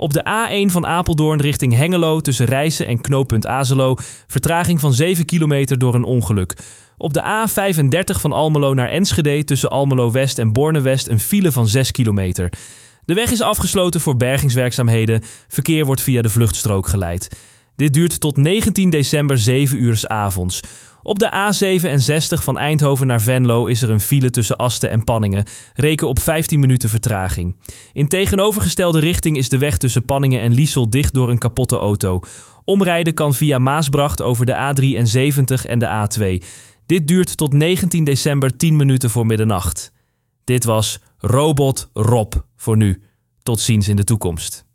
Op de A1 van Apeldoorn richting Hengelo tussen Rijssen en knooppunt Azelo vertraging van 7 kilometer door een ongeluk. Op de A35 van Almelo naar Enschede tussen Almelo West en Borne West een file van 6 kilometer. De weg is afgesloten voor bergingswerkzaamheden. Verkeer wordt via de vluchtstrook geleid. Dit duurt tot 19 december 7 uur 's avonds. Op de A67 van Eindhoven naar Venlo is er een file tussen Asten en Panningen. Reken op 15 minuten vertraging. In tegenovergestelde richting is de weg tussen Panningen en Liesel dicht door een kapotte auto. Omrijden kan via Maasbracht over de A73 en de A2. Dit duurt tot 19 december 10 minuten voor middernacht. Dit was Robot Rob voor nu. Tot ziens in de toekomst.